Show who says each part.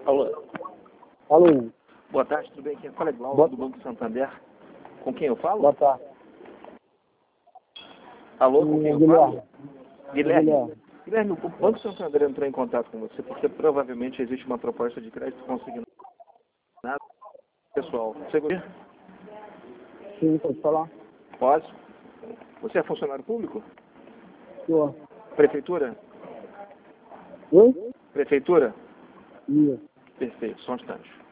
Speaker 1: Alô.
Speaker 2: Alô.
Speaker 1: Boa tarde, tudo bem? Quem fala é Glaucio, do Banco Santander. Com quem eu falo?
Speaker 2: Boa tarde.
Speaker 1: Alô, com quem eu
Speaker 2: Guilherme.
Speaker 1: falo? Guilherme. Guilherme, o Banco Santander entrou em contato com você porque provavelmente existe uma proposta de crédito consignado pessoal. Você gostaria?
Speaker 2: Sim, pode falar?
Speaker 1: Pode. Você é funcionário público?
Speaker 2: Sou.
Speaker 1: Prefeitura?
Speaker 2: Oi?
Speaker 1: Prefeitura?
Speaker 2: Isso.
Speaker 1: Perfeito, só um instante.